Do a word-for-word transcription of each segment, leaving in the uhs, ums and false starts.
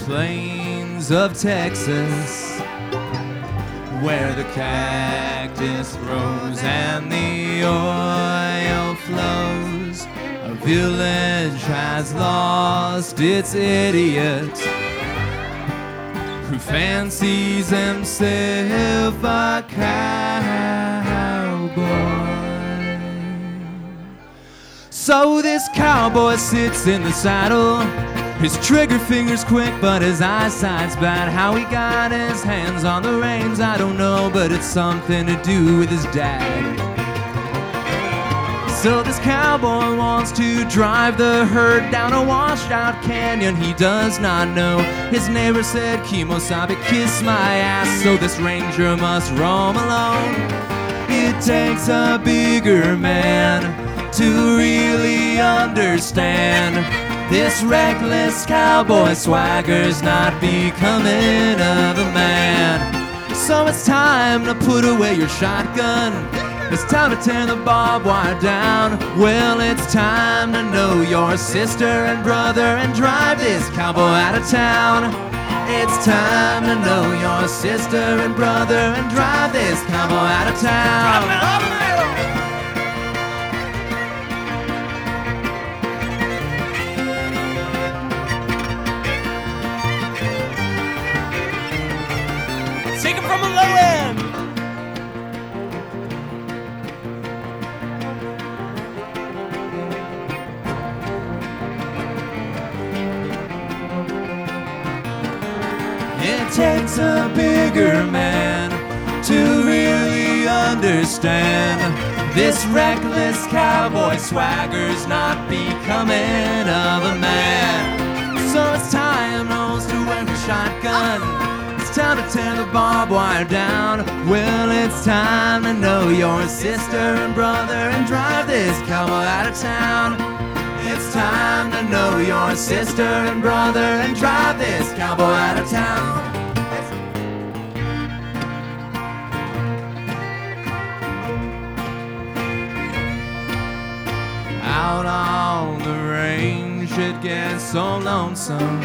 plains of Texas, where the cactus grows and the oil flows. A village has lost its idiot who fancies himself a cowboy. So this cowboy sits in the saddle, his trigger finger's quick, but his eyesight's bad. How he got his hands on the reins, I don't know, but it's something to do with his dad. So this cowboy wants to drive the herd down a washed-out canyon he does not know. His neighbor said, Kimosabe, kiss my ass, so this ranger must roam alone. It takes a bigger man to really understand this reckless cowboy swagger's not becoming of a man. So it's time to put away your shotgun. It's time to tear the barbed wire down. Well, it's time to know your sister and brother and drive this cowboy out of town. It's time to know your sister and brother and drive this cowboy out of town. Take it from a low end. It takes a bigger man to really understand this reckless cowboy swagger's not becoming of a man. So it's time to holster away your shotgun. It's time to tear the barbed wire down. Well, it's time to know your sister and brother and drive this cowboy out of town. It's time to know your sister and brother and drive this cowboy out of town. Out on the range it gets so lonesome,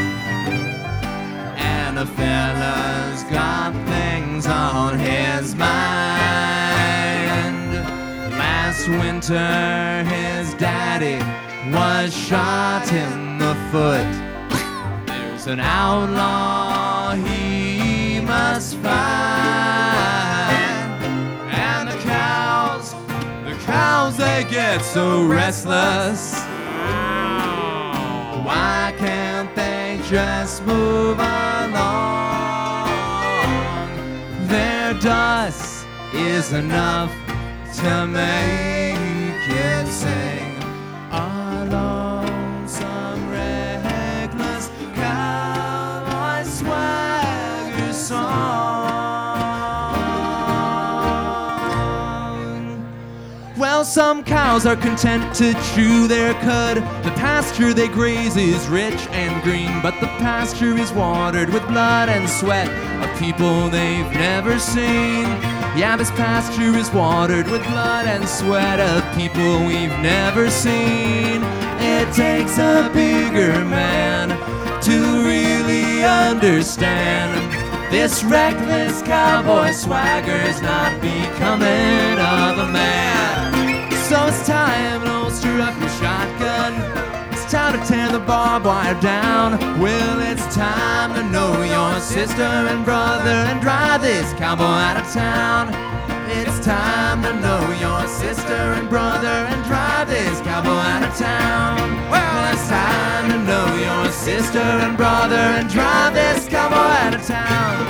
and the fella's got things on his mind. Last winter his daddy was shot in the foot. There's an outlaw he must find. And the cows, the cows, they get so restless. Why can't they just move along? Their dust is enough to make it sing. A lonesome, reckless cowboy swagger song. Well, some cows are content to chew their cud. The pasture they graze is rich and green, but the pasture is watered with blood and sweat of people they've never seen. Yeah, this pasture is watered with blood and sweat of people we've never seen. It takes a bigger man to really understand this reckless cowboy swagger's not becoming of a man. So it's time to holster up your shotgun. It's time to tear the barbed wire down. Well, it's time to know your sister and brother and drive this cowboy out of town. It's time to know your sister and brother and drive this cowboy out of town. Well, it's time to know your sister and brother and drive this cowboy out of town.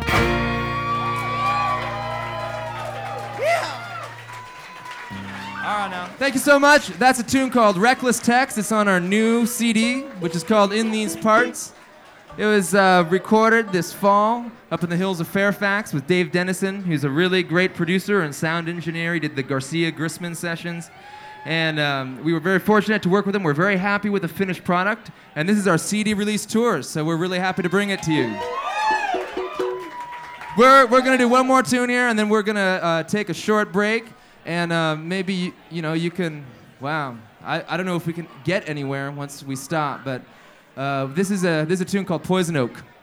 All right, now. Thank you so much. That's a tune called Reckless Text. It's on our new C D, which is called In These Parts. It was uh, recorded this fall up in the hills of Fairfax with Dave Dennison, who's a really great producer and sound engineer. He did the Garcia Grisman sessions. And um, we were very fortunate to work with him. We're very happy with the finished product. And this is our C D release tour, so we're really happy to bring it to you. We're, we're going to do one more tune here, and then we're going to uh, take a short break. And uh, maybe, you know, you can, wow, I, I don't know if we can get anywhere once we stop, but Uh, this is a this is a tune called Poison Oak.